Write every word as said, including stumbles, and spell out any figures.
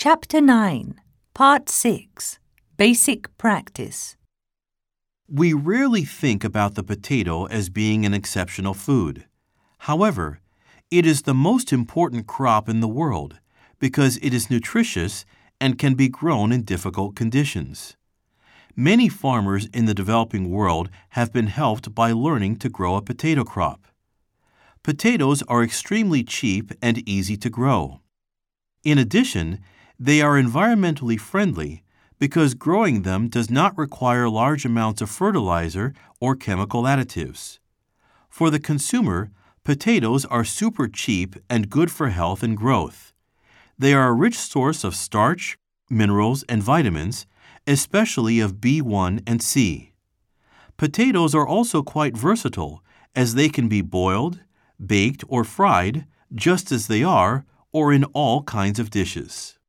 Chapter nine, Part six, Basic Practice. We rarely think about the potato as being an exceptional food. However, it is the most important crop in the world because it is nutritious and can be grown in difficult conditions. Many farmers in the developing world have been helped by learning to grow a potato crop. Potatoes are extremely cheap and easy to grow. In addition, they are environmentally friendly because growing them does not require large amounts of fertilizer or chemical additives. For the consumer, potatoes are super cheap and good for health and growth. They are a rich source of starch, minerals, and vitamins, especially of B one and C. Potatoes are also quite versatile, as they can be boiled, baked, or fried, just as they are, or in all kinds of dishes.